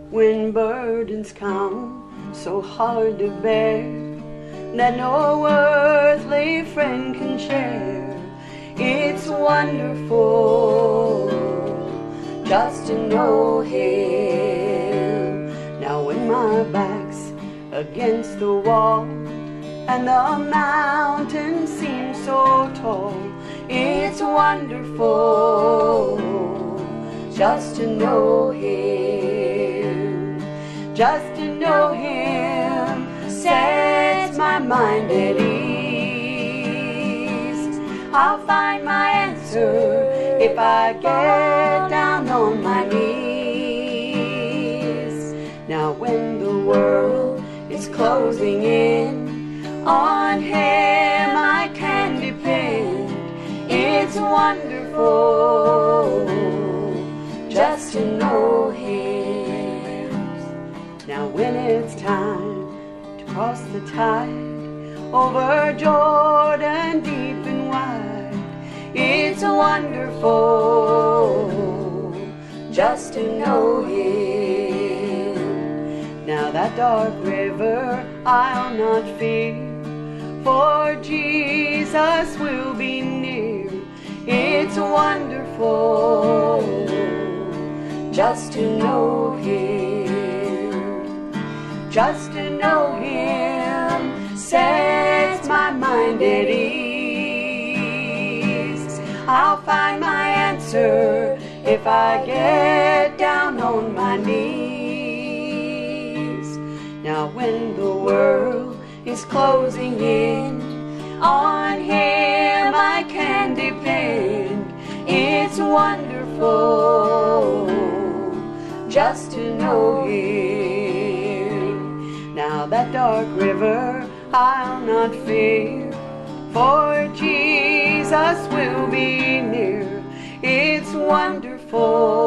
when burdens come so hard to bear that no earthly friend can share. It's wonderful just to know Him. Now when my back's against the wall and the mountain seems so tall, it's wonderful just to know Him. Just to know Him sets my mind at ease. I'll find my answer if I get down on my knees. Now when the world is closing in, on Him I can depend. It's wonderful just to know Him. Now when it's time to cross the tide over Jordan deep and wide, it's wonderful just to know Him. Now that dark river I'll not fear, for Jesus will be near. It's wonderful just to know Him. Just to know Him sets my mind at ease. I'll find my answer if I get down on my knees. Now when the world is closing in, on Him I can depend. It's wonderful just to know Him. Now that dark river I'll not fear, for Jesus will be near. It's wonderful